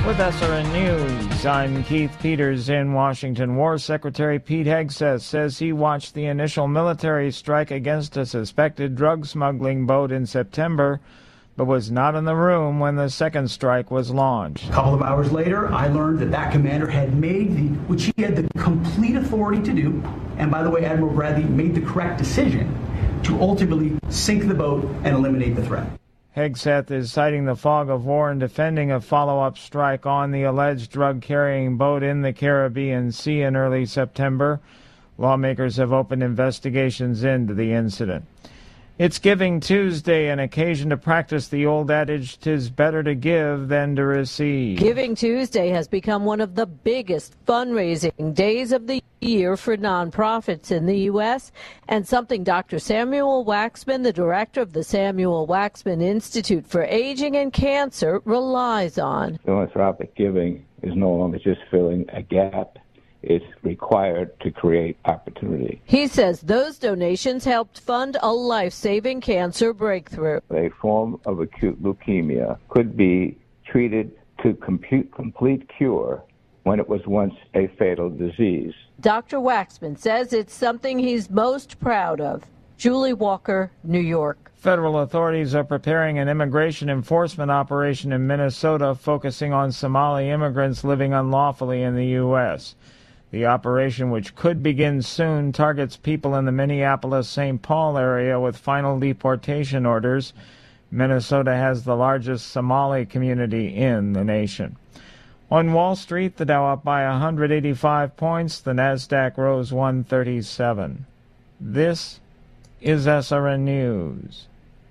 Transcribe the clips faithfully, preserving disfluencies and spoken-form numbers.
With S R N News, I'm Keith Peters in Washington. War Secretary Pete Hegseth says he watched the initial military strike against a suspected drug smuggling boat in September, but was not in the room when the second strike was launched. A couple of hours later, I learned that that commander had made the, which he had the complete authority to do, and by the way, Admiral Bradley made the correct decision to ultimately sink the boat and eliminate the threat. Hegseth is citing the fog of war and defending a follow-up strike on the alleged drug-carrying boat in the Caribbean Sea in early September. Lawmakers have opened investigations into the incident. It's Giving Tuesday, an occasion to practice the old adage, "'Tis better to give than to receive." Giving Tuesday has become one of the biggest fundraising days of the year for nonprofits in the U S, and something Doctor Samuel Waxman, the director of the Samuel Waxman Institute for Aging and Cancer, relies on. Philanthropic giving is no longer just filling a gap. It's required to create opportunity. He says those donations helped fund a life-saving cancer breakthrough. A form of acute leukemia could be treated to compute, complete cure when it was once a fatal disease. Doctor Waxman says it's something he's most proud of. Julie Walker, New York. Federal authorities are preparing an immigration enforcement operation in Minnesota focusing on Somali immigrants living unlawfully in the U S The operation, which could begin soon, targets people in the Minneapolis-Saint Paul area with final deportation orders. Minnesota has the largest Somali community in the nation. On Wall Street, the Dow up by one hundred eighty-five points. The Nasdaq rose one thirty-seven. This is S R N News.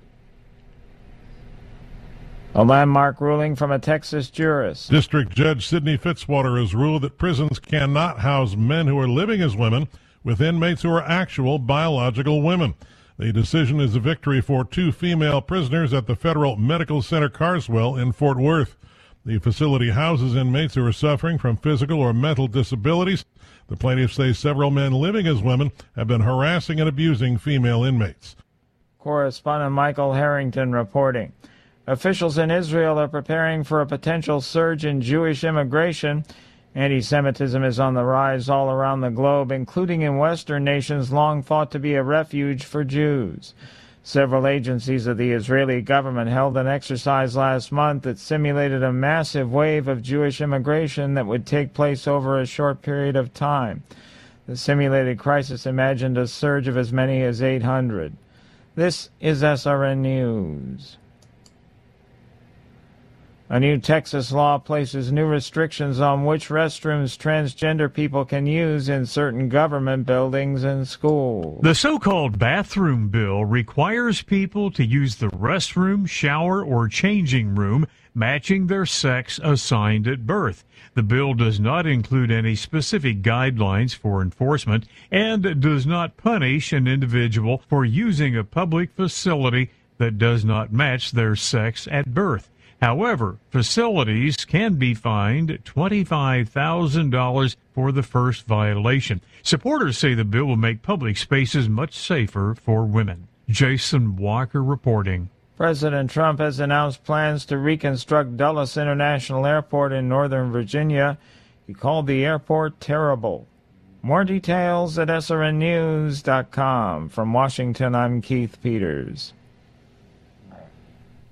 A landmark ruling from a Texas jurist. District Judge Sidney Fitzwater has ruled that prisons cannot house men who are living as women with inmates who are actual biological women. The decision is a victory for two female prisoners at the Federal Medical Center Carswell in Fort Worth. The facility houses inmates who are suffering from physical or mental disabilities. The plaintiffs say several men living as women have been harassing and abusing female inmates. Correspondent Michael Harrington reporting. Officials in Israel are preparing for a potential surge in Jewish immigration. Anti-Semitism is on the rise all around the globe, including in Western nations long thought to be a refuge for Jews. Several agencies of the Israeli government held an exercise last month that simulated a massive wave of Jewish immigration that would take place over a short period of time. The simulated crisis imagined a surge of as many as eight hundred. This is S R N News. A new Texas law places new restrictions on which restrooms transgender people can use in certain government buildings and schools. The so-called bathroom bill requires people to use the restroom, shower, or changing room matching their sex assigned at birth. The bill does not include any specific guidelines for enforcement and does not punish an individual for using a public facility that does not match their sex at birth. However, facilities can be fined twenty-five thousand dollars for the first violation. Supporters say the bill will make public spaces much safer for women. Jason Walker reporting. President Trump has announced plans to reconstruct Dulles International Airport in Northern Virginia. He called the airport terrible. More details at S R N news dot com. From Washington, I'm Keith Peters.